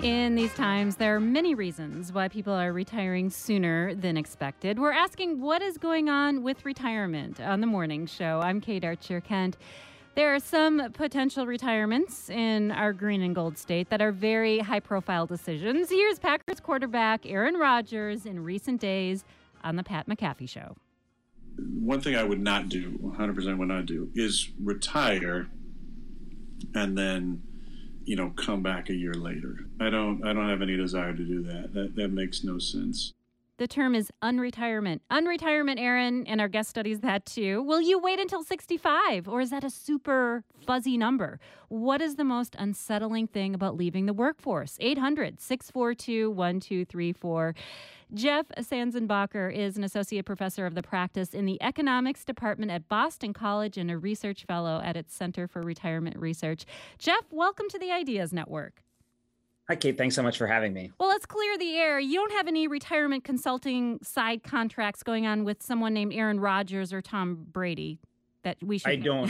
In these times, there are many reasons why people are retiring sooner than expected. We're asking what is going on with retirement on the morning show. I'm Kate Archer-Kent. There are some potential retirements in our green and gold state that are very high-profile decisions. Here's Packers quarterback Aaron Rodgers in recent days on the Pat McAfee Show. One thing I would not do, 100% would not do, is retire and then come back a year later. I don't have any desire to do that. That makes no sense. The term is unretirement. Unretirement, Aaron, and our guest studies that too. Will you wait until 65, or is that a super fuzzy number? What is the most unsettling thing about leaving the workforce? 800-642-1234. Jeff Sanzenbacher is an associate professor of the practice in the economics department at Boston College and a research fellow at its Center for Retirement Research. Jeff, welcome to the Ideas Network. Hi, Kate. Thanks so much for having me. Well, let's clear the air. You don't have any retirement consulting side contracts going on with someone named Aaron Rodgers or Tom Brady that we should... I don't.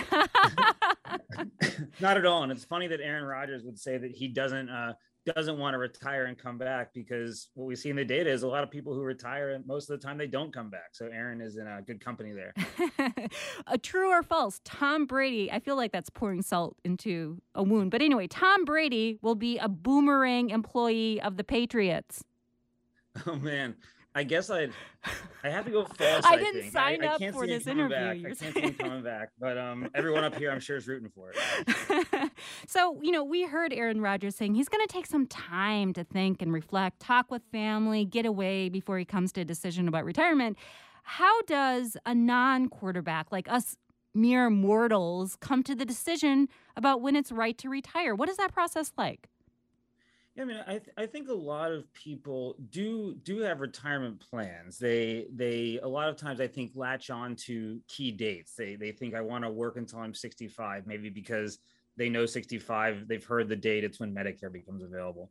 Not at all. And it's funny that Aaron Rodgers would say that he doesn't want to retire and come back, because what we see in the data is a lot of people who retire and most of the time they don't come back. So Aaron is in a good company there. True or false? Tom Brady, I feel like that's pouring salt into a wound. But anyway, Tom Brady will be a boomerang employee of the Patriots. Oh, man. I guess I have to go false. I didn't sign up for this interview. I can't see him coming back, but everyone up here, I'm sure, is rooting for it. So, we heard Aaron Rodgers saying he's going to take some time to think and reflect, talk with family, get away before he comes to a decision about retirement. How does a non-quarterback like us mere mortals come to the decision about when it's right to retire? What is that process like? Yeah, I mean, I think a lot of people do have retirement plans. They a lot of times I think latch on to key dates. They think I want to work until I'm 65, maybe because they know 65, they've heard the date, it's when Medicare becomes available.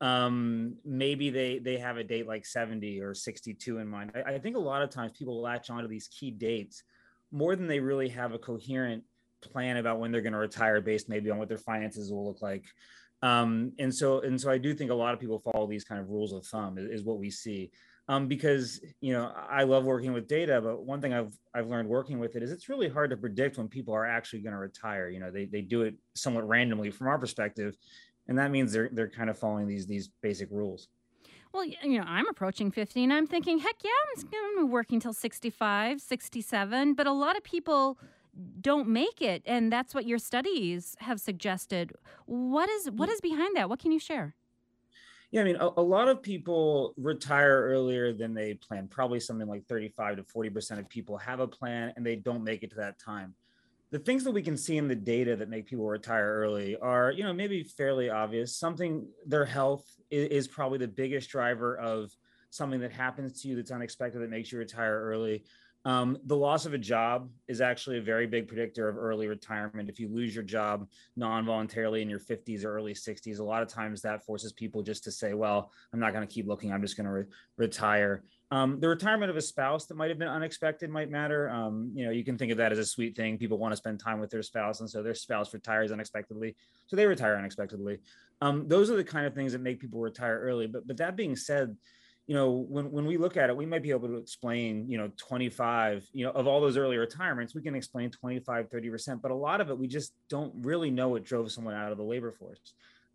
Maybe they have a date like 70 or 62 in mind. I think a lot of times people latch on to these key dates more than they really have a coherent plan about when they're going to retire based maybe on what their finances will look like. And so I do think a lot of people follow these kind of rules of thumb is what we see. Because, I love working with data, but one thing I've learned working with it is it's really hard to predict when people are actually going to retire. They do it somewhat randomly from our perspective, and that means they're kind of following these basic rules. Well, I'm approaching 50 and I'm thinking, heck yeah, I'm going to be working till 65, 67, but a lot of people don't make it, and that's what your studies have suggested. What is behind that? What can you share? Yeah, I mean, a lot of people retire earlier than they plan. Probably something like 35 to 40% of people have a plan and they don't make it to that time. The things that we can see in the data that make people retire early are, maybe fairly obvious. Their health is probably the biggest driver of something that happens to you that's unexpected that makes you retire early. The loss of a job is actually a very big predictor of early retirement. If you lose your job non-voluntarily in your 50s or early 60s, a lot of times that forces people just to say, well, I'm not going to keep looking. I'm just going to retire. The retirement of a spouse that might have been unexpected might matter. You can think of that as a sweet thing. People want to spend time with their spouse, and so their spouse retires unexpectedly, so they retire unexpectedly. Those are the kind of things that make people retire early. But that being said, when we look at it, we might be able to explain, 25, of all those early retirements, we can explain 25, 30%, but a lot of it, we just don't really know what drove someone out of the labor force.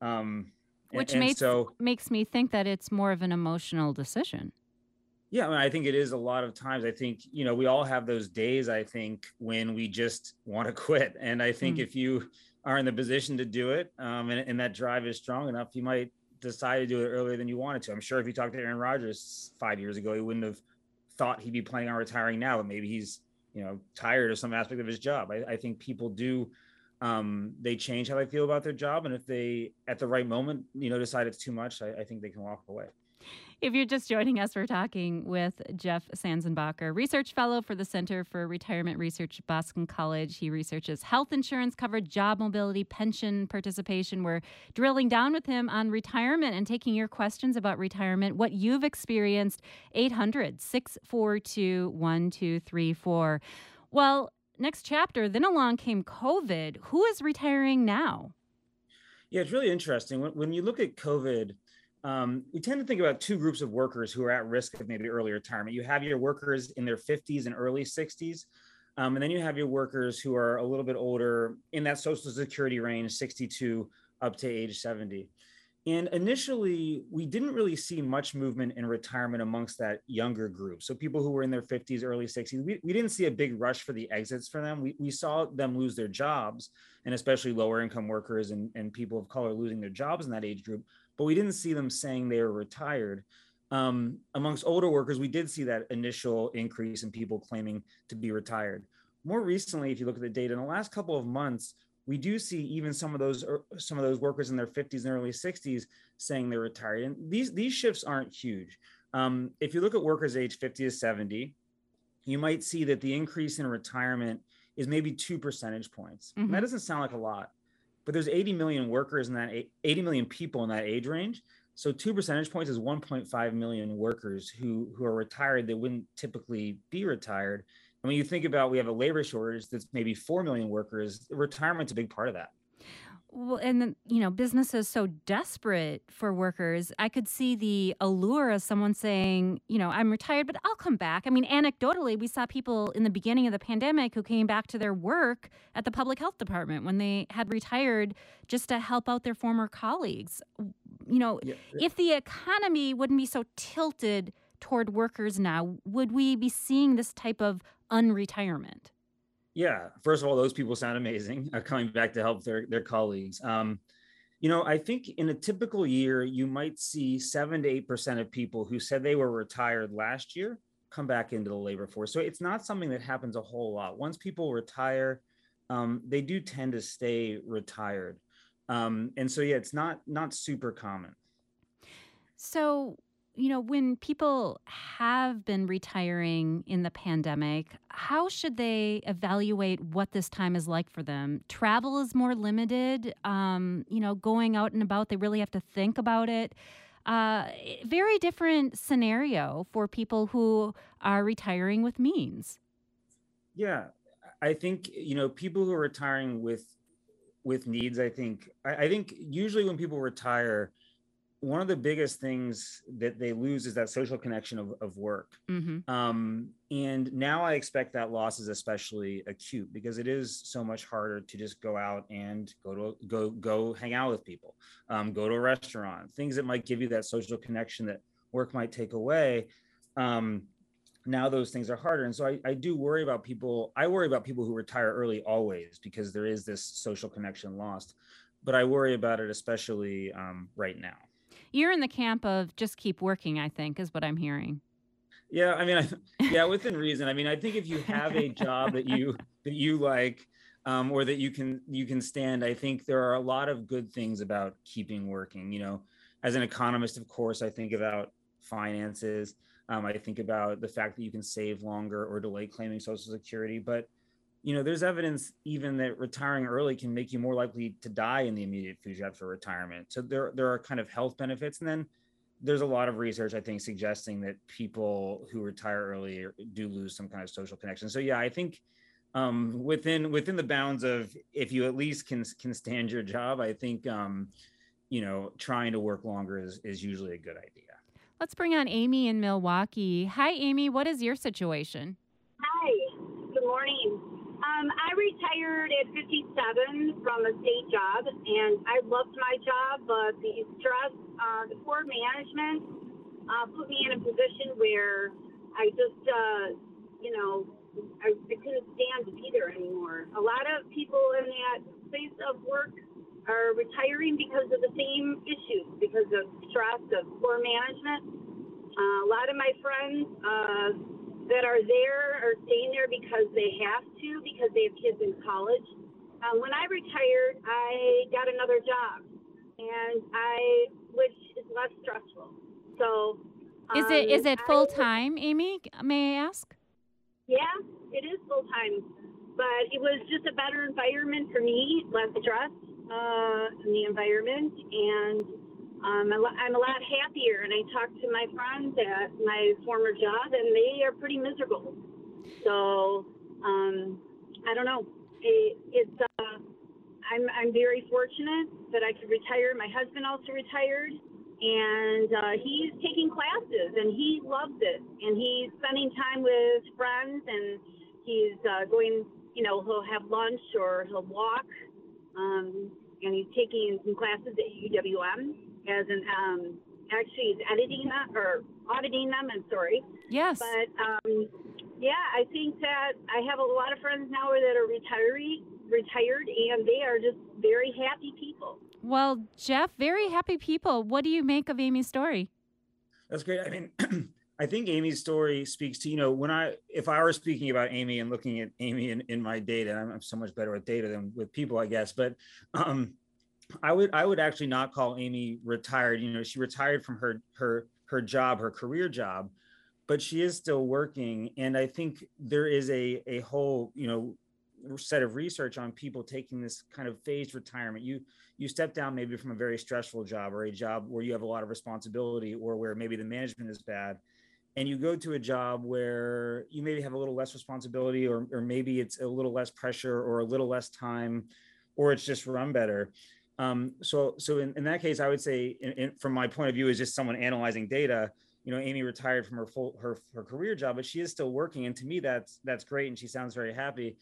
Which makes me think that it's more of an emotional decision. Yeah, I mean, I think it is a lot of times. I think, we all have those days, I think, when we just want to quit. And I think if you are in the position to do it, and that drive is strong enough, you might decide to do it earlier than you wanted to. I'm sure if you talked to Aaron Rodgers 5 years ago, he wouldn't have thought he'd be planning on retiring now, but maybe he's, tired of some aspect of his job. I think people do, they change how they feel about their job. And if they, at the right moment, decide it's too much, I think they can walk away. If you're just joining us, we're talking with Jeff Sanzenbacher, research fellow for the Center for Retirement Research at Boston College. He researches health insurance coverage, job mobility, pension participation. We're drilling down with him on retirement and taking your questions about retirement, what you've experienced. 800-642-1234. Well, next chapter, then along came COVID. Who is retiring now? Yeah, it's really interesting. When you look at COVID, we tend to think about two groups of workers who are at risk of maybe early retirement. You have your workers in their 50s and early 60s. And then you have your workers who are a little bit older in that Social Security range, 62 up to age 70. And initially, we didn't really see much movement in retirement amongst that younger group. So people who were in their 50s, early 60s, we didn't see a big rush for the exits for them. We saw them lose their jobs, and especially lower income workers and people of color losing their jobs in that age group. But we didn't see them saying they were retired. Amongst older workers, we did see that initial increase in people claiming to be retired. More recently, if you look at the data, in the last couple of months, we do see even some of those workers in their 50s and early 60s saying they're retired. And these shifts aren't huge. If you look at workers age 50 to 70, you might see that the increase in retirement is maybe 2 percentage points. Mm-hmm. That doesn't sound like a lot, but there's 80 million workers in that 80 million people in that age range. So 2 percentage points is 1.5 million workers who are retired that wouldn't typically be retired. And when you think about, we have a labor shortage that's maybe 4 million workers, retirement's a big part of that. Well, and then, businesses so desperate for workers, I could see the allure of someone saying, I'm retired, but I'll come back. I mean, anecdotally, we saw people in the beginning of the pandemic who came back to their work at the public health department when they had retired just to help out their former colleagues. If the economy wouldn't be so tilted toward workers now, would we be seeing this type of unretirement? Yeah. First of all, those people sound amazing, coming back to help their colleagues. I think in a typical year, you might see 7 to 8% of people who said they were retired last year come back into the labor force. So it's not something that happens a whole lot. Once people retire, they do tend to stay retired. And so, yeah, it's not super common. So, when people have been retiring in the pandemic, how should they evaluate what this time is like for them? Travel is more limited. Going out and about, they really have to think about it. Very different scenario for people who are retiring with means. Yeah, I think, people who are retiring with needs, I think usually when people retire, one of the biggest things that they lose is that social connection of work. Mm-hmm. And now I expect that loss is especially acute because it is so much harder to just go out and go hang out with people, go to a restaurant, things that might give you that social connection that work might take away. Now those things are harder. And so I do worry about people. I worry about people who retire early always because there is this social connection lost. But I worry about it especially right now. You're in the camp of just keep working, I think, is what I'm hearing. Yeah, I mean, within reason. I mean, I think if you have a job that you like, or that you can stand, I think there are a lot of good things about keeping working. As an economist, of course, I think about finances. I think about the fact that you can save longer or delay claiming Social Security, but there's evidence even that retiring early can make you more likely to die in the immediate future after retirement. So there are kind of health benefits. And then there's a lot of research, I think, suggesting that people who retire early do lose some kind of social connection. So, yeah, I think within the bounds of if you at least can stand your job, I think, trying to work longer is usually a good idea. Let's bring on Amy in Milwaukee. Hi, Amy. What is your situation? Hi. Good morning. I retired at 57 from a state job, and I loved my job, but the stress, the poor management put me in a position where I just, I couldn't stand to be there anymore. A lot of people in that space of work are retiring because of the same issues, because of stress, of poor management. A lot of my friends that are there are staying there because they have to, because they have kids in college. When I retired, I got another job, which is less stressful. So, is it full time, Amy? May I ask? Yeah, it is full time, but it was just a better environment for me, less stress in the environment, and I'm a lot happier. And I talked to my friends at my former job, and they are pretty miserable. So I don't know. I'm very fortunate that I could retire. My husband also retired. and he's taking classes, and he loves it, and he's spending time with friends, and he's going, he'll have lunch or he'll walk, and he's taking some classes at UWM as an actually he's editing them or auditing them. I'm sorry. Yes. But yeah, I think that I have a lot of friends now that are retired, and they are just very happy people. Well, Jeff, very happy people. What do you make of Amy's story? That's great. I mean, I think Amy's story speaks to, if I were speaking about Amy and looking at Amy in my data, and I'm so much better with data than with people, I guess, but I would actually not call Amy retired. She retired from her job, her career job, but she is still working. And I think there is a whole, set of research on people taking this kind of phased retirement. You step down maybe from a very stressful job, or a job where you have a lot of responsibility, or where maybe the management is bad, and you go to a job where you maybe have a little less responsibility, or maybe it's a little less pressure, or a little less time, or it's just run better. So in that case, I would say, from my point of view, as just someone analyzing data, Amy retired from her career job, but she is still working, and to me, that's great, and she sounds very happy.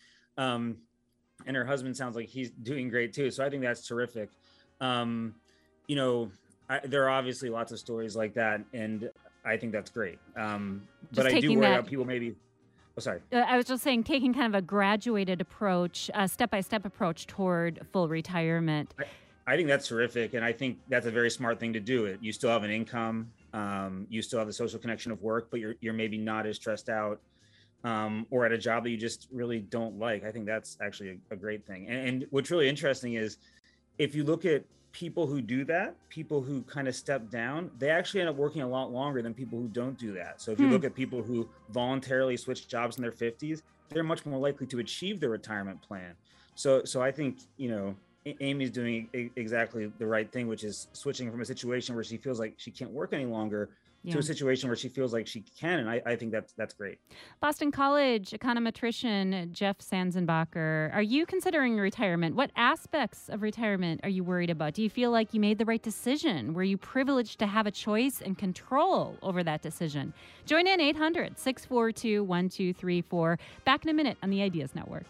And her husband sounds like he's doing great too. So I think that's terrific. There are obviously lots of stories like that, and I think that's great. But I do worry about people maybe. Oh, sorry. I was just saying, taking kind of a graduated approach, a step-by-step approach toward full retirement. I think that's terrific, and I think that's a very smart thing to do. You still have an income, you still have the social connection of work, but you're maybe not as stressed out. Or at a job that you just really don't like. I think that's actually a great thing. And what's really interesting is, if you look at people who do that, people who kind of step down, they actually end up working a lot longer than people who don't do that. So if you look at people who voluntarily switch jobs in their 50s, they're much more likely to achieve their retirement plan. So I think, Amy's doing exactly the right thing, which is switching from a situation where she feels like she can't work any longer to a situation where she feels like she can. And I think that's great. Boston College econometrician Jeff Sanzenbacher, are you considering retirement? What aspects of retirement are you worried about? Do you feel like you made the right decision? Were you privileged to have a choice and control over that decision? Join in 800-642-1234. Back in a minute on the Ideas Network.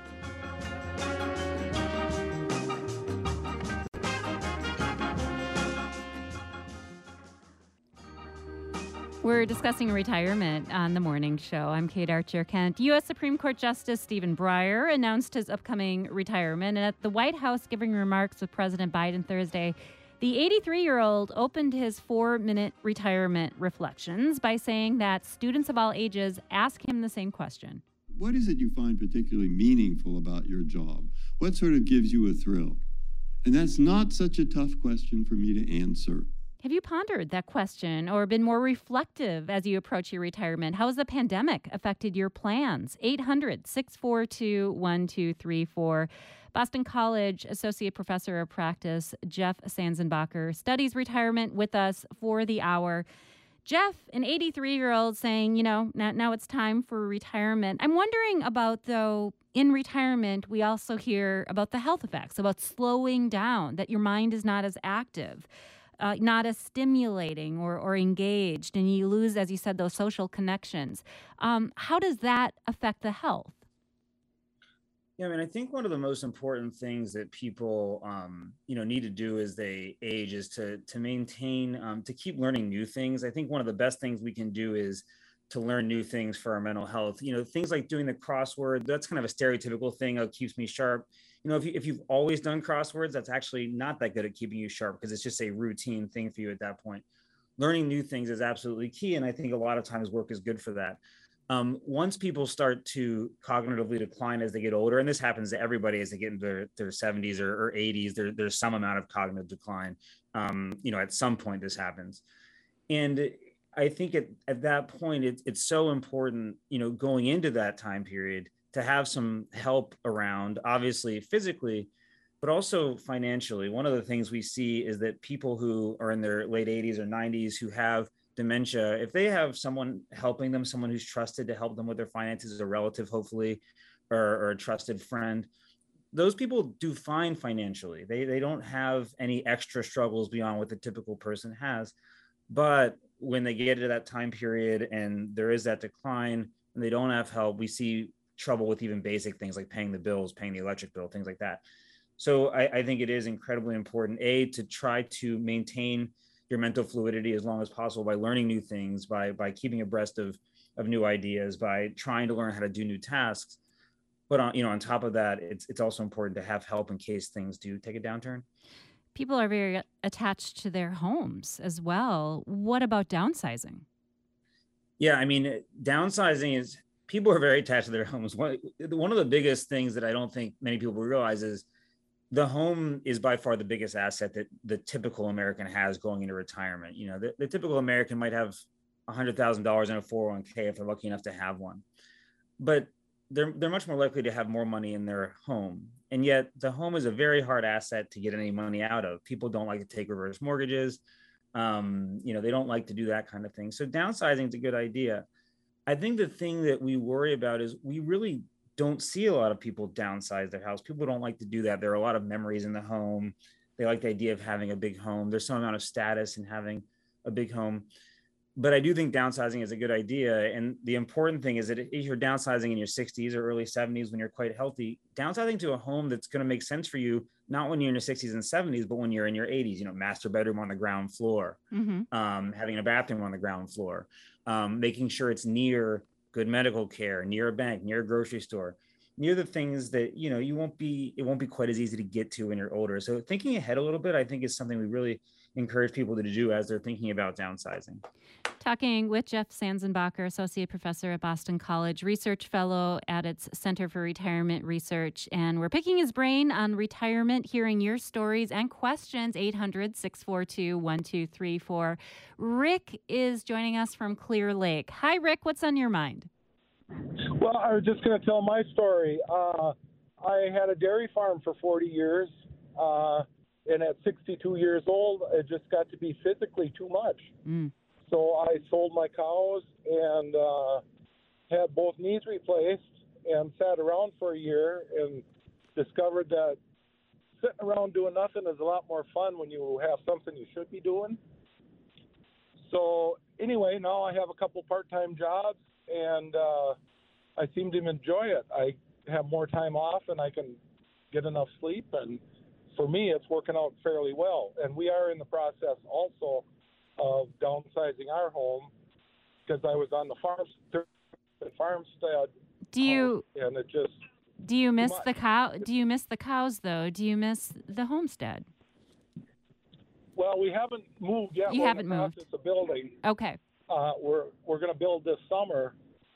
We're discussing retirement on the morning show. I'm Kate Archer-Kent. U.S. Supreme Court Justice Stephen Breyer announced his upcoming retirement. And at the White House giving remarks with President Biden Thursday, the 83-year-old opened his 4-minute retirement reflections by saying that students of all ages ask him the same question. What is it you find particularly meaningful about your job? What sort of gives you a thrill? And that's not such a tough question for me to answer. Have you pondered that question or been more reflective as you approach your retirement? How has the pandemic affected your plans? 800-642-1234. Boston College Associate Professor of Practice Jeff Sanzenbacher studies retirement with us for the hour. Jeff, an 83-year-old saying, now it's time for retirement. I'm wondering about, though, in retirement, we also hear about the health effects, about slowing down, that your mind is not as active. Not as stimulating or engaged, and you lose, as you said, those social connections. How does that affect the health? Yeah, I think one of the most important things that people, need to do as they age is to maintain, to keep learning new things. I think one of the best things we can do is to learn new things for our mental health. Things like doing the crossword, that's kind of a stereotypical thing that keeps me sharp. If you've always done crosswords, that's actually not that good at keeping you sharp, because it's just a routine thing for you at that point. Learning new things is absolutely key, and I think a lot of times work is good for that. Once people start to cognitively decline as they get older, and this happens to everybody as they get into their 70s or 80s, there's some amount of cognitive decline. At some point this happens. And I think at that point, it's so important, going into that time period, to have some help around, obviously physically, but also financially. One of the things we see is that people who are in their late 80s or 90s who have dementia, if they have someone helping them, someone who's trusted to help them with their finances, a relative, hopefully, or a trusted friend, those people do fine financially. They don't have any extra struggles beyond what the typical person has. But when they get to that time period and there is that decline and they don't have help, we see trouble with even basic things like paying the bills, paying the electric bill, things like that. So I think it is incredibly important, to try to maintain your mental fluidity as long as possible by learning new things, by keeping abreast of new ideas, by trying to learn how to do new tasks. But on top of that, it's also important to have help in case things do take a downturn. People are very attached to their homes as well. What about downsizing? Yeah, I mean, downsizing is, people are very attached to their homes. One of the biggest things that I don't think many people realize is the home is by far the biggest asset that the typical American has going into retirement. The typical American might have $100,000 in a 401k if they're lucky enough to have one, but they're much more likely to have more money in their home. And yet the home is a very hard asset to get any money out of. People don't like to take reverse mortgages. They don't like to do that kind of thing. So downsizing is a good idea. I think the thing that we worry about is we really don't see a lot of people downsize their house. People don't like to do that. There are a lot of memories in the home. They like the idea of having a big home. There's some amount of status in having a big home. But I do think downsizing is a good idea. And the important thing is that if you're downsizing in your 60s or early 70s when you're quite healthy, downsizing to a home that's going to make sense for you, not when you're in your 60s and 70s, but when you're in your 80s, master bedroom on the ground floor, having a bathroom on the ground floor, making sure it's near good medical care, near a bank, near a grocery store, near the things that, it won't be quite as easy to get to when you're older. So thinking ahead a little bit, I think, is something we really encourage people to do as they're thinking about downsizing. Talking with Jeff Sanzenbacher, Associate Professor at Boston College, Research Fellow at its Center for Retirement Research. And we're picking his brain on retirement, hearing your stories and questions, 800-642-1234. Rick is joining us from Clear Lake. Hi, Rick. What's on your mind? Well, I was just going to tell my story. I had a dairy farm for 40 years, and at 62 years old, it just got to be physically too much. So I sold my cows and had both knees replaced and sat around for a year and discovered that sitting around doing nothing is a lot more fun when you have something you should be doing. So anyway, now I have a couple part-time jobs, and I seem to enjoy it. I have more time off, and I can get enough sleep, and for me, it's working out fairly well. And we are in the process also of downsizing our home because I was on the farmstead. And it just do you miss the cow? Do you miss the cows though? Do you miss the homestead? Well, we haven't moved yet. You haven't moved. It's a building. Okay. We're going to build this summer.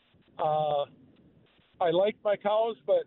I like my cows, but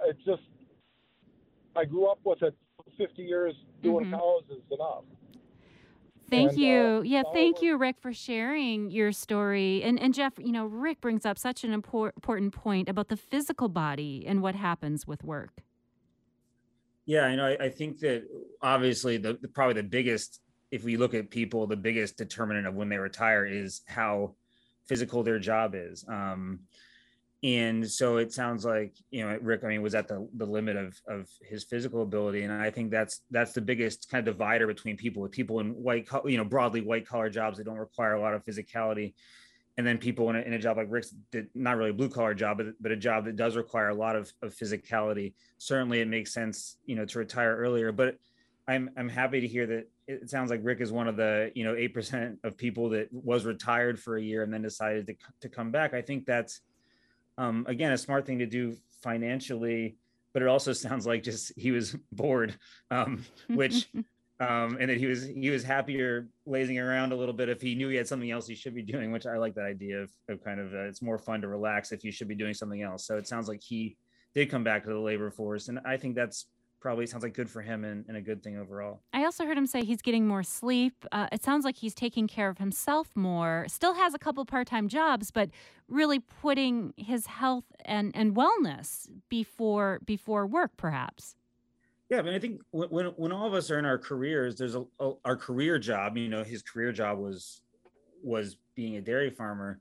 I grew up with it. 50 years doing cows is enough. Thank you. Thank you, Rick, for sharing your story. And Jeff, Rick brings up such an important point about the physical body and what happens with work. Yeah, I think that obviously probably the biggest, if we look at people, the biggest determinant of when they retire is how physical their job is. And so it sounds like, Rick, was at the limit of his physical ability. And I think that's the biggest kind of divider between people in broadly white collar jobs that don't require a lot of physicality. And then people in a job like Rick's, not really a blue collar job, but a job that does require a lot of physicality. Certainly it makes sense, to retire earlier, but I'm happy to hear that it sounds like Rick is one of the, 8% of people that was retired for a year and then decided to come back. I think that's, again, a smart thing to do financially, but it also sounds like just he was bored, which, and that he was happier lazing around a little bit if he knew he had something else he should be doing, which I like that idea of kind of, it's more fun to relax if you should be doing something else. So it sounds like he did come back to the labor force. And I think that's probably sounds like good for him and a good thing overall. I also heard him say he's getting more sleep. It sounds like he's taking care of himself more, still has a couple part-time jobs, but really putting his health and wellness before work, perhaps. Yeah, I think when all of us are in our careers, there's our career job, his career job was being a dairy farmer.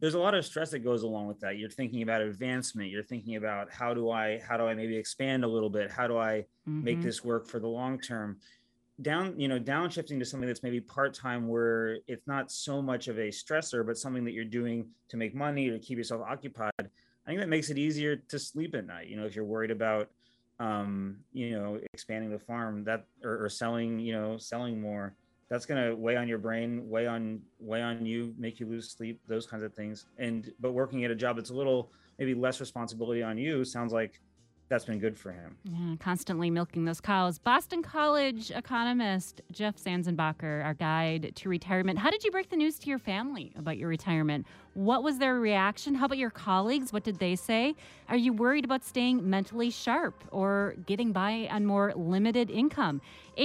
there's a lot of stress that goes along with that. You're thinking about advancement. You're thinking about how do I maybe expand a little bit? How do I make this work for the long term? Downshifting to something that's maybe part-time, where it's not so much of a stressor, but something that you're doing to make money or to keep yourself occupied. I think that makes it easier to sleep at night. If you're worried about, expanding the farm or selling more, that's going to weigh on your brain, weigh on you, make you lose sleep, those kinds of things. But working at a job that's a little, maybe less responsibility on you, sounds like that's been good for him. Yeah, constantly milking those cows. Boston College economist Jeff Sanzenbacher, our guide to retirement. How did you break the news to your family about your retirement? What was their reaction? How about your colleagues? What did they say? Are you worried about staying mentally sharp or getting by on more limited income?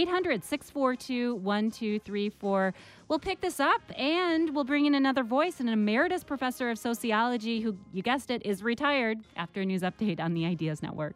800-642-1234. We'll pick this up and we'll bring in another voice, an emeritus professor of sociology who, you guessed it, is retired, after a news update on the Ideas Network.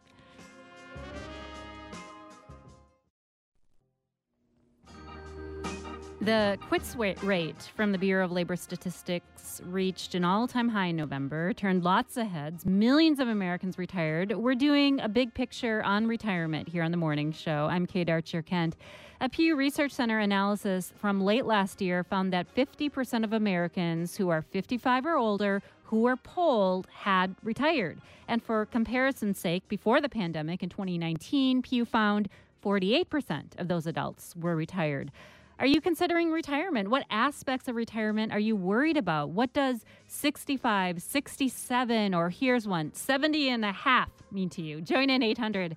The quits rate from the Bureau of Labor Statistics reached an all-time high in November, turned lots of heads. Millions of Americans retired. We're doing a big picture on retirement here on The Morning Show. I'm Kate Archer-Kent. A Pew Research Center analysis from late last year found that 50% of Americans who are 55 or older who were polled had retired. And for comparison's sake, before the pandemic in 2019, Pew found 48% of those adults were retired. Are you considering retirement? What aspects of retirement are you worried about? What does 65, 67, or here's one, 70 and a half mean to you? Join in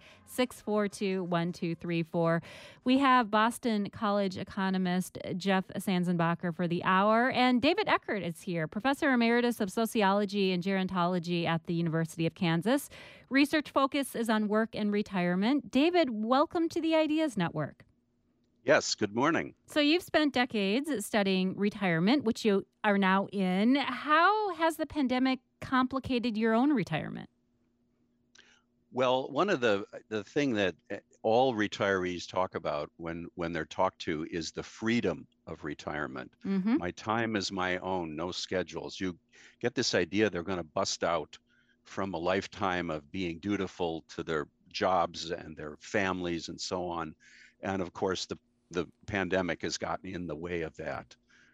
800-642-1234. We have Boston College economist Jeff Sanzenbacher for the hour, and David Eckert is here, professor emeritus of sociology and gerontology at the University of Kansas. Research focus is on work and retirement. David, welcome to the Ideas Network. Yes, good morning. So you've spent decades studying retirement, which you are now in. How has the pandemic complicated your own retirement? Well, one of the thing that all retirees talk about when they're talked to is the freedom of retirement. My time is my own, no schedules. You get this idea they're going to bust out from a lifetime of being dutiful to their jobs and their families and so on. And of course, the pandemic has gotten in the way of that.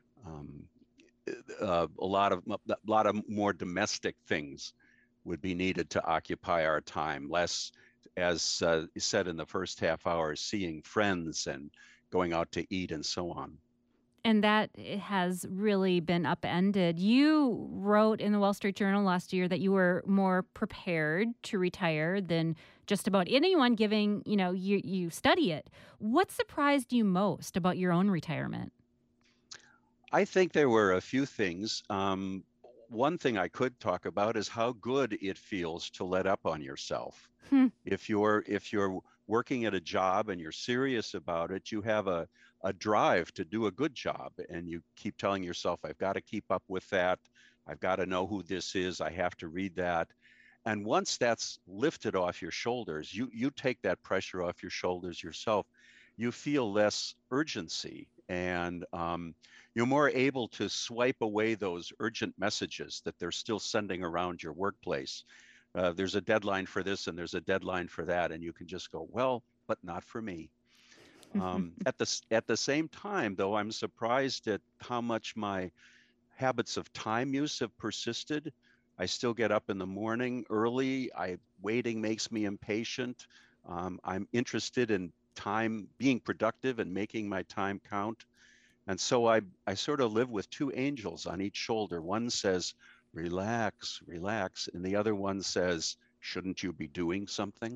A lot of more domestic things would be needed to occupy our time. Less, as said in the first half hour, seeing friends and going out to eat and so on. And that has really been upended. You wrote in the Wall Street Journal last year that you were more prepared to retire than just about anyone, giving, you study it. What surprised you most about your own retirement? I think there were a few things. One thing I could talk about is how good it feels to let up on yourself. If you're working at a job and you're serious about it, you have a drive to do a good job, and you keep telling yourself, I've got to keep up with that. I've got to know who this is. I have to read that. And once that's lifted off your shoulders, you take that pressure off your shoulders yourself. You feel less urgency, and you're more able to swipe away those urgent messages that they're still sending around your workplace. There's a deadline for this and there's a deadline for that, and you can just go, well, but not for me. At the same time, though, I'm surprised at how much my habits of time use have persisted. I still get up in the morning early. Waiting makes me impatient. I'm interested in time, being productive and making my time count. And so I sort of live with two angels on each shoulder. One says, relax, relax. And the other one says, shouldn't you be doing something?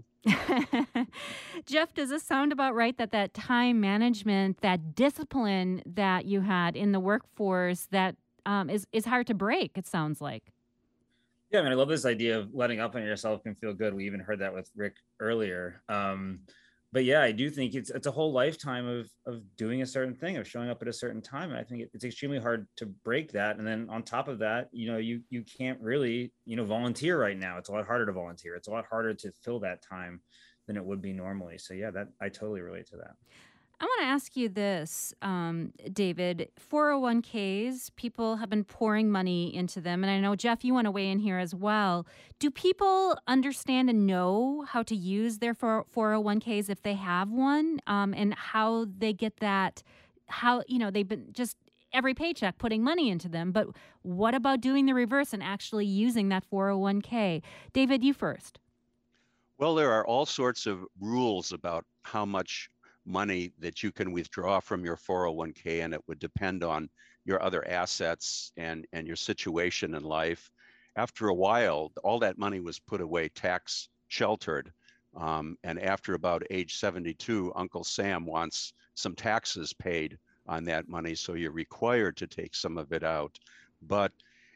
Jeff, does this sound about right, that time management, that discipline that you had in the workforce that is hard to break, it sounds like? Yeah, I mean, I love this idea of letting up on yourself can feel good. We even heard that with Rick earlier. But yeah, I do think it's a whole lifetime of doing a certain thing, of showing up at a certain time. And I think it's extremely hard to break that. And then on top of that, you can't really, volunteer right now. It's a lot harder to volunteer. It's a lot harder to fill that time than it would be normally. So yeah, that I totally relate to that. I want to ask you this, David. 401ks, people have been pouring money into them. And I know, Jeff, you want to weigh in here as well. Do people understand and know how to use their 401ks if they have one, and how they get that, how, they've been just every paycheck putting money into them. But what about doing the reverse and actually using that 401k? David, you first. Well, there are all sorts of rules about how much money that you can withdraw from your 401k, and it would depend on your other assets and your situation in life. After a while, all that money was put away tax sheltered. And after about age 72, Uncle Sam wants some taxes paid on that money, so you're required to take some of it out. But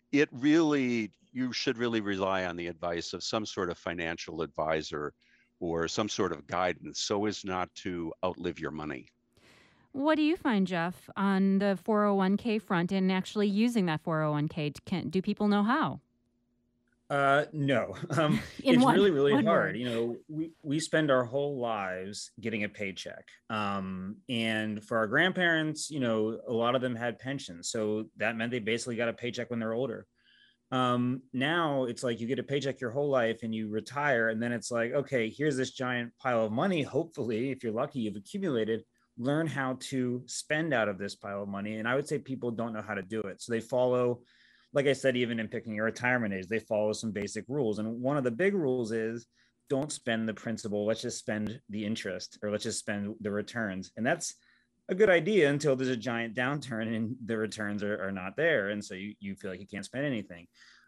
you should really rely on the advice of some sort of financial advisor or some sort of guidance so as not to outlive your money. What do you find, Jeff, on the 401k front and actually using that 401k? Do people know how? No. It's really, really hard. We spend our whole lives getting a paycheck. And for our grandparents, a lot of them had pensions. So that meant they basically got a paycheck when they're older. Now it's like you get a paycheck your whole life and you retire, and then it's like, okay, here's this giant pile of money. Hopefully, if you're lucky, you've accumulated. Learn how to spend out of this pile of money. And I would say people don't know how to do it. So they follow, like I said, even in picking your retirement age, they follow some basic rules. And one of the big rules is don't spend the principal. Let's just spend the interest, or let's just spend the returns. And that's a good idea until there's a giant downturn and the returns are not there. And so you feel like you can't spend anything.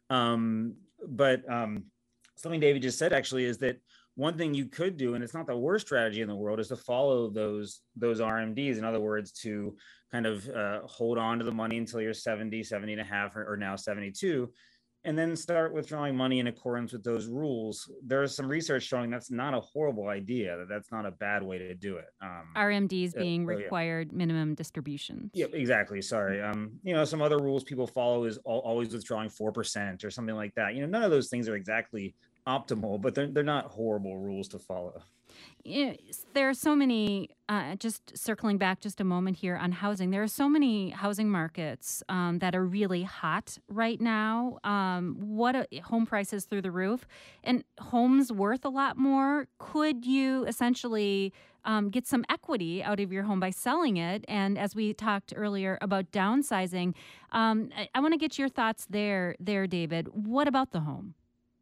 But something David just said actually is that one thing you could do, and it's not the worst strategy in the world, is to follow those RMDs. In other words, to kind of hold on to the money until you're 70 and a half, or now 72, and then start withdrawing money in accordance with those rules. There's some research showing that's not a horrible idea, that's not a bad way to do it. RMDs being required minimum distributions. Yeah, exactly. Sorry. Some other rules people follow is always withdrawing 4% or something like that. None of those things are exactly optimal, but they're not horrible rules to follow. There are so many, just circling back just a moment here on housing, there are so many housing markets that are really hot right now. Home prices through the roof, and homes worth a lot more. Could you essentially get some equity out of your home by selling it? And as we talked earlier about downsizing, I want to get your thoughts there, David. What about the home?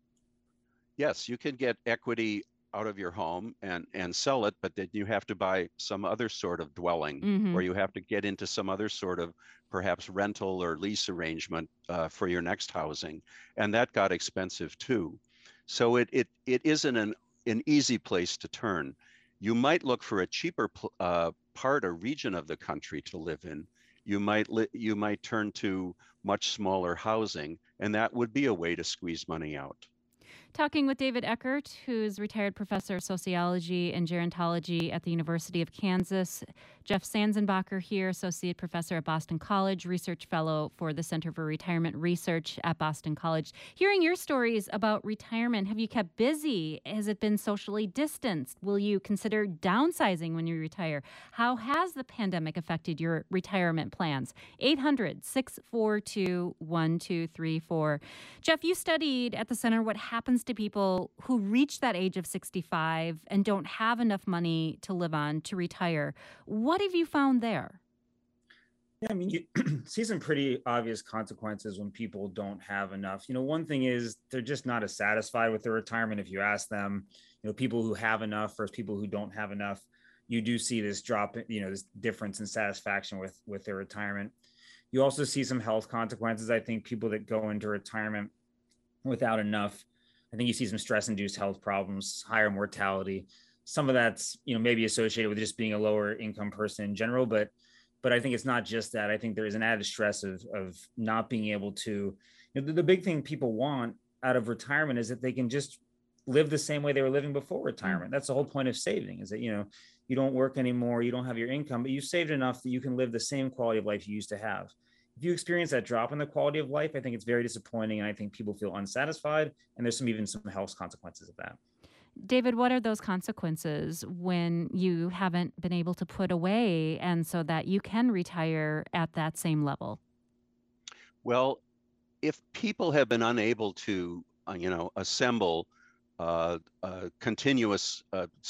Yes, you can get equity out of your home and sell it, but then you have to buy some other sort of dwelling, or you have to get into some other sort of perhaps rental or lease arrangement for your next housing. And that got expensive too. So it isn't an easy place to turn. You might look for a cheaper part or region of the country to live in. You might turn to much smaller housing, and that would be a way to squeeze money out. Talking with David Eckert, who's retired professor of sociology and gerontology at the University of Kansas. Jeff Sanzenbacher here, associate professor at Boston College, research fellow for the Center for Retirement Research at Boston College. Hearing your stories about retirement, have you kept busy? Has it been socially distanced? Will you consider downsizing when you retire? How has the pandemic affected your retirement plans? 800-642-1234. Jeff, you studied at the center what happens to people who reach that age of 65 and don't have enough money to live on to retire. What have you found there? Yeah, I mean, you see some pretty obvious consequences when people don't have enough. One thing is they're just not as satisfied with their retirement. If you ask them, people who have enough versus people who don't have enough, you do see this drop, this difference in satisfaction with their retirement. You also see some health consequences. I think people that go into retirement without enough, I think you see some stress-induced health problems, higher mortality. Some of that's, maybe associated with just being a lower income person in general, but I think it's not just that. I think there is an added stress of not being able to, the big thing people want out of retirement is that they can just live the same way they were living before retirement. That's the whole point of saving, is that, you don't work anymore, you don't have your income, but you saved enough that you can live the same quality of life you used to have. If you experience that drop in the quality of life, I think it's very disappointing, and I think people feel unsatisfied, and there's even some health consequences of that. David, what are those consequences when you haven't been able to put away and so that you can retire at that same level? Well, if people have been unable to, assemble a continuous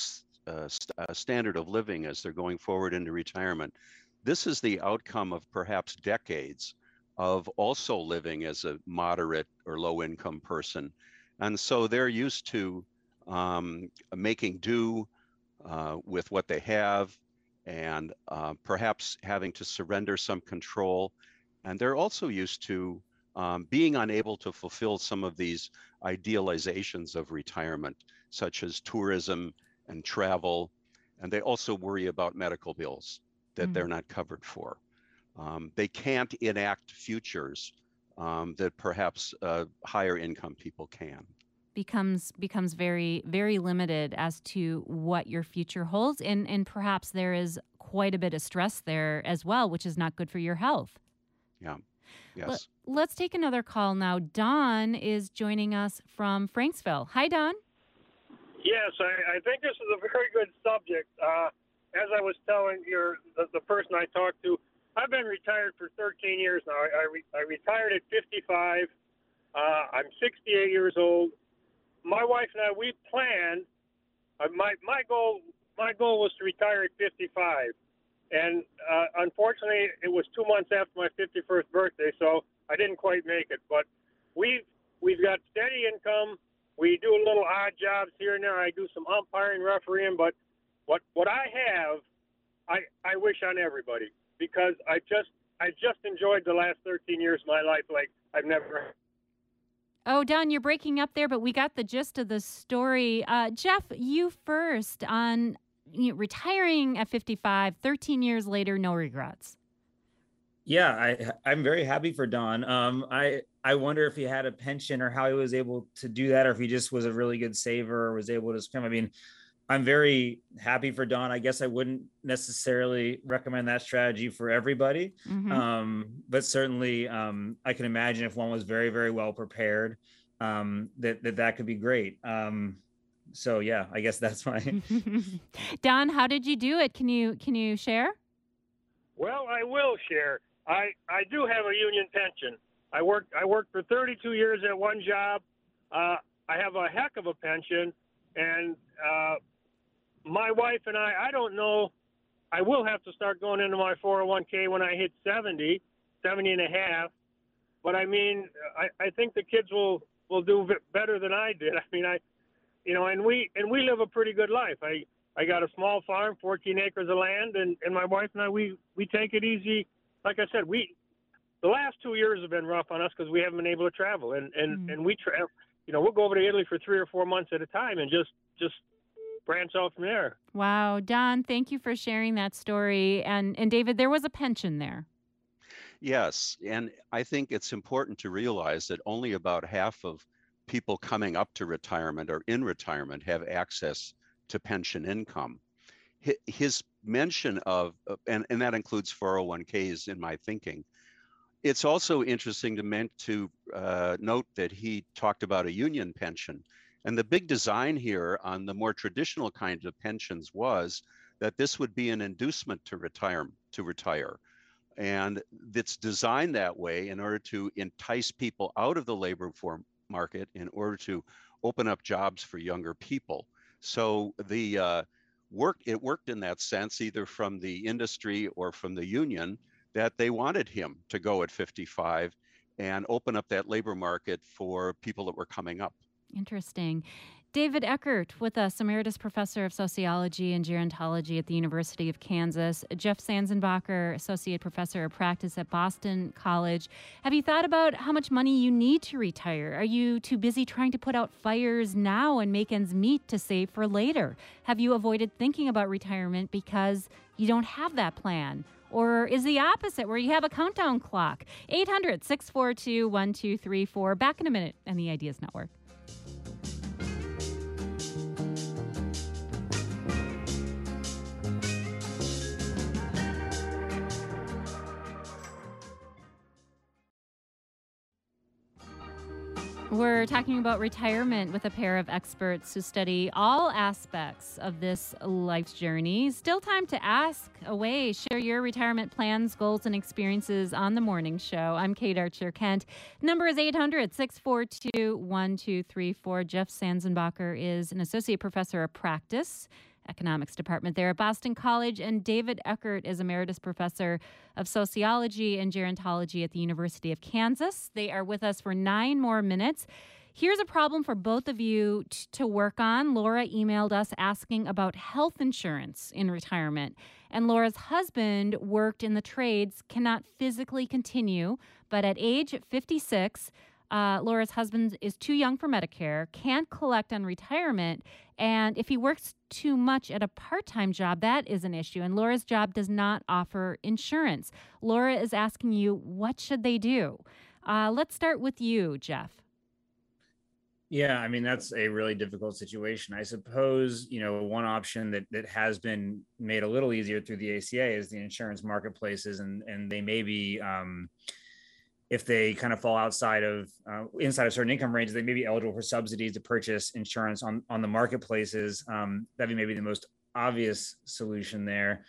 standard of living as they're going forward into retirement, this is the outcome of perhaps decades of also living as a moderate or low income person. And so they're used to making do with what they have, and perhaps having to surrender some control. And they're also used to being unable to fulfill some of these idealizations of retirement, such as tourism and travel. And they also worry about medical bills that they're not covered for. They can't enact futures that perhaps higher income people can. Becomes very, very limited as to what your future holds. And perhaps there is quite a bit of stress there as well, which is not good for your health. Yeah. Yes. Let's take another call now. Don is joining us from Franksville. Hi, Don. Yes, I think this is a very good subject. As I was telling the person I talked to, I've been retired for 13 years now. I retired at 55. I'm 68 years old. My wife and I, we planned. My goal was to retire at 55, and unfortunately, it was 2 months after my 51st birthday, so I didn't quite make it. But we've got steady income. We do a little odd jobs here and there. I do some umpiring, refereeing, but what I have, I wish on everybody, because I just enjoyed the last 13 years of my life like I've never. Oh, Don, you're breaking up there, but we got the gist of the story. Jeff, you first on retiring at 55, 13 years later, no regrets. Yeah, I'm very happy for Don. I wonder if he had a pension or how he was able to do that, or if he just was a really good saver or was able to spend. I mean, I'm very happy for Don. I guess I wouldn't necessarily recommend that strategy for everybody. But certainly I can imagine if one was very, very well prepared, that could be great. So yeah, I guess that's my. Don, how did you do it? Can you share? Well, I will share. I do have a union pension. I worked for 32 years at one job. I have a heck of a pension, and my wife and I don't know. I will have to start going into my 401k when I hit 70 and a half. But I mean, I think the kids will do better than I did. I mean, and we live a pretty good life. I got a small farm, 14 acres of land, and my wife and I, we take it easy. Like I said, the last 2 years have been rough on us because we haven't been able to travel, and we travel. We'll go over to Italy for 3 or 4 months at a time and just branch out from there. Wow, Don, thank you for sharing that story. And David, there was a pension there. Yes, and I think it's important to realize that only about half of people coming up to retirement or in retirement have access to pension income. His mention of, and that includes 401ks in my thinking. It's also interesting to note that he talked about a union pension. And the big design here on the more traditional kinds of pensions was that this would be an inducement to retire. And it's designed that way in order to entice people out of the labor market in order to open up jobs for younger people. So it worked in that sense, either from the industry or from the union, that they wanted him to go at 55 and open up that labor market for people that were coming up. Interesting. David Eckert with us, Emeritus Professor of Sociology and Gerontology at the University of Kansas. Jeff Sanzenbacher, Associate Professor of Practice at Boston College. Have you thought about how much money you need to retire? Are you too busy trying to put out fires now and make ends meet to save for later? Have you avoided thinking about retirement because you don't have that plan? Or is the opposite, where you have a countdown clock? 800-642-1234. Back in a minute on the Ideas Network. We're talking about retirement with a pair of experts who study all aspects of this life's journey. Still time to ask away. Share your retirement plans, goals, and experiences on the morning show. I'm Kate Archer Kent. Number is 800-642-1234. Jeff Sanzenbacher is an associate professor of practice, economics department there at Boston College, and David Eckert is emeritus professor of sociology and gerontology at the University of Kansas. They are with us for 9 more minutes. Here's a problem for both of you to work on. Laura emailed us asking about health insurance in retirement, and Laura's husband worked in the trades, cannot physically continue, but at age 56, Laura's husband is too young for Medicare, can't collect on retirement, and if he works too much at a part-time job, that is an issue. And Laura's job does not offer insurance. Laura is asking you, what should they do? Let's start with you, Jeff. Yeah, I mean, that's a really difficult situation. I suppose, one option that has been made a little easier through the ACA is the insurance marketplaces, and they may be, if they kind of fall outside of inside of certain income ranges, they may be eligible for subsidies to purchase insurance on the marketplaces. That'd be maybe the most obvious solution there.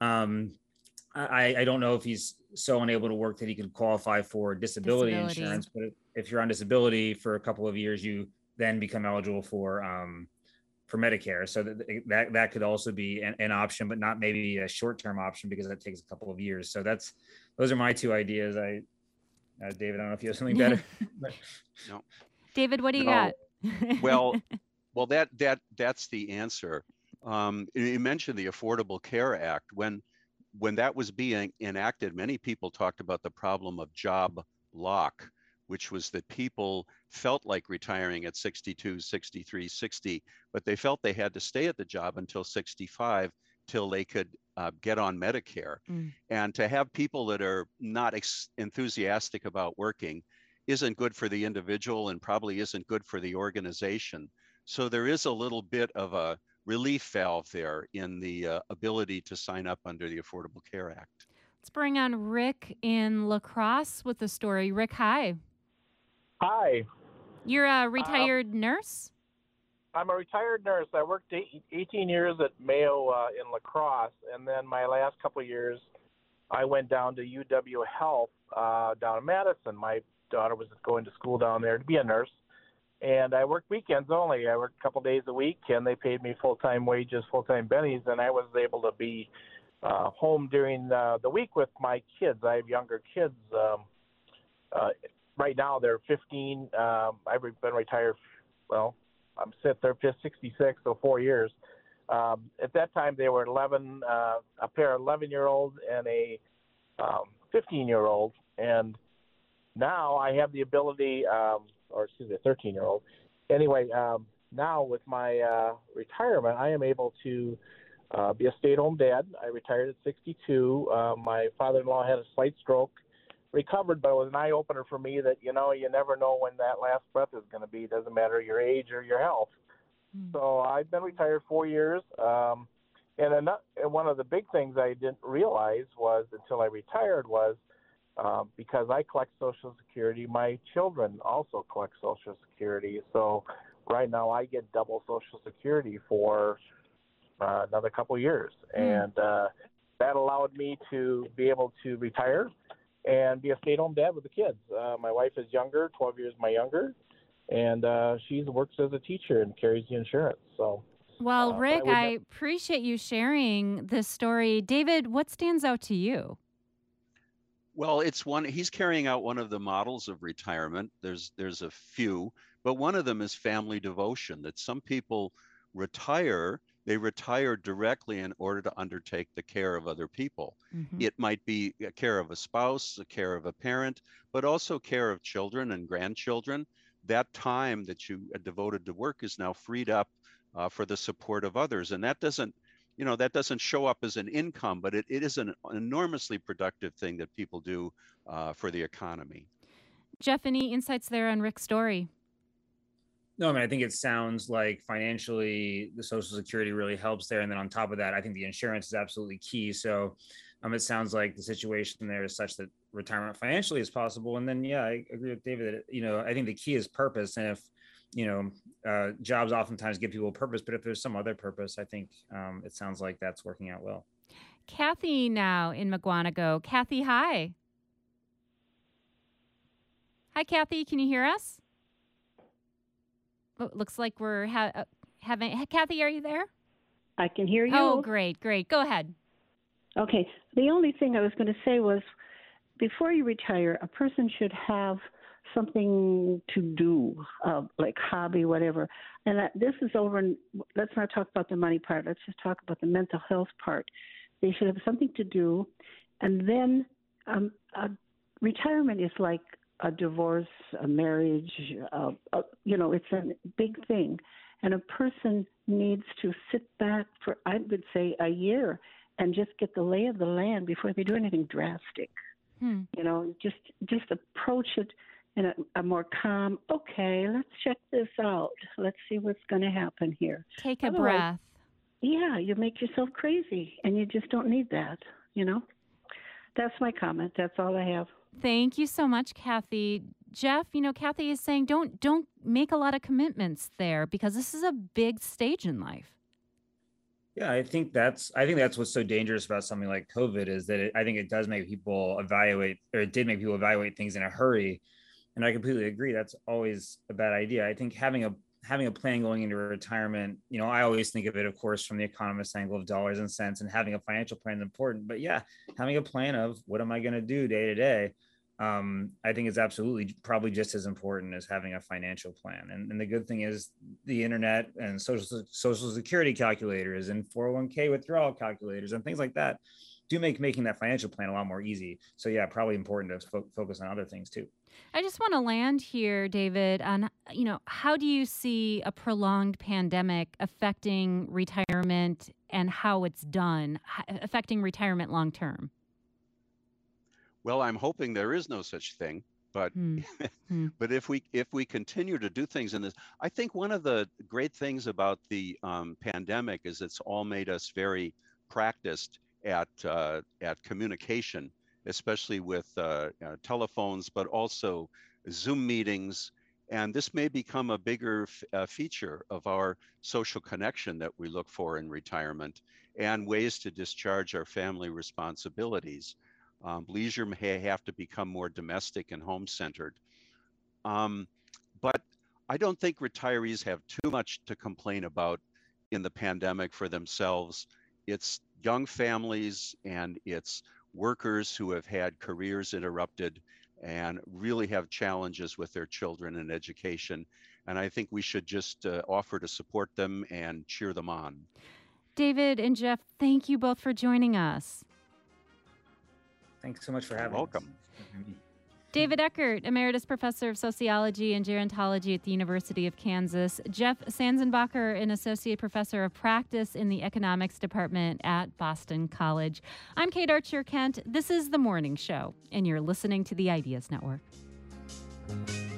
I don't know if he's so unable to work that he could qualify for disability insurance, but if you're on disability for a couple of years, you then become eligible for Medicare. So that could also be an option, but not maybe a short-term option because that takes a couple of years. So those are my 2 ideas. David, I don't know if you have something better. No. David, what do you got? well, that's the answer. You mentioned the Affordable Care Act. When that was being enacted, many people talked about the problem of job lock, which was that people felt like retiring at 62, 63, 60, but they felt they had to stay at the job until 65 till they could get on Medicare. And to have people that are not enthusiastic about working isn't good for the individual and probably isn't good for the organization. So there is a little bit of a relief valve there in the ability to sign up under the Affordable Care Act. Let's bring on Rick in La Crosse with the story. Rick, hi. Hi. You're a retired nurse? I'm a retired nurse. I worked 18 years at Mayo in La Crosse, and then my last couple of years, I went down to UW Health down in Madison. My daughter was going to school down there to be a nurse, and I worked weekends only. I worked a couple days a week, and they paid me full-time wages, full-time bennies, and I was able to be home during the week with my kids. I have younger kids. Right now, they're 15. I've been retired, I'm sit there 66, so 4 years. At that time, they were 11, a pair of 11-year-olds and a 15-year-old. And now I have the ability, a 13-year-old. Anyway, now with my retirement, I am able to be a stay-at-home dad. I retired at 62. My father-in-law had a slight stroke, recovered, but it was an eye-opener for me that, you never know when that last breath is going to be. It doesn't matter your age or your health. So I've been retired 4 years. And one of the big things I didn't realize was until I retired was because I collect Social Security, my children also collect Social Security. So right now I get double Social Security for another couple of years. And that allowed me to be able to retire and be a stay-at-home dad with the kids. My wife is younger, 12 years younger, and she works as a teacher and carries the insurance. So, well, Rick, I appreciate you sharing this story. David, what stands out to you? Well, he's carrying out one of the models of retirement. There's a few, but one of them is family devotion, that some people they retire directly in order to undertake the care of other people. It might be a care of a spouse, a care of a parent, but also care of children and grandchildren. That time that you devoted to work is now freed up for the support of others. And that doesn't show up as an income, but it is an enormously productive thing that people do for the economy. Jeff, any insights there on Rick's story? No, I mean, I think it sounds like financially the Social Security really helps there. And then on top of that, I think the insurance is absolutely key. So it sounds like the situation there is such that retirement financially is possible. And then, yeah, I agree with David that, I think the key is purpose. And if, jobs oftentimes give people purpose, but if there's some other purpose, I think it sounds like that's working out well. Kathy now in Mukwonago. Kathy, hi. Hi, Kathy. Can you hear us? Oh, looks like we're having... Kathy, are you there? I can hear you. Oh, great. Go ahead. Okay. The only thing I was going to say was, before you retire, a person should have something to do, like hobby, whatever. And this is over. Let's not talk about the money part. Let's just talk about the mental health part. They should have something to do. And then retirement is like a divorce, a marriage, it's a big thing. And a person needs to sit back for, I would say, a year and just get the lay of the land before they do anything drastic. Just approach it in a more calm, okay, let's check this out. Let's see what's going to happen here. Take a breath. Yeah, you make yourself crazy, and you just don't need that, That's my comment. That's all I have. Thank you so much, Kathy. Jeff, Kathy is saying don't make a lot of commitments there because this is a big stage in life. Yeah, I think that's what's so dangerous about something like COVID is that I think it does make people evaluate, or it did make people evaluate things in a hurry. And I completely agree. That's always a bad idea. I think having a plan going into retirement, I always think of it, of course, from the economist angle of dollars and cents, and having a financial plan is important. But yeah, having a plan of what am I going to do day to day, I think is absolutely probably just as important as having a financial plan. And the good thing is the internet and social security calculators and 401k withdrawal calculators and things like that do make making that financial plan a lot more easy. So yeah, probably important to focus on other things too. I just want to land here, David, on, how do you see a prolonged pandemic affecting retirement and how it's done, affecting retirement long term? Well, I'm hoping there is no such thing, but but if we continue to do things in this, I think one of the great things about the pandemic is it's all made us very practiced at communication, especially with telephones, but also Zoom meetings. And this may become a bigger feature of our social connection that we look for in retirement and ways to discharge our family responsibilities. Leisure may have to become more domestic and home-centered. But I don't think retirees have too much to complain about in the pandemic for themselves. It's young families and it's workers who have had careers interrupted and really have challenges with their children and education. And I think we should just offer to support them and cheer them on. David and Jeff, thank you both for joining us. Thanks so much for having us. Welcome. David Eckert, Emeritus Professor of Sociology and Gerontology at the University of Kansas. Jeff Sanzenbacher, an Associate Professor of Practice in the Economics Department at Boston College. I'm Kate Archer Kent. This is The Morning Show, and you're listening to the Ideas Network.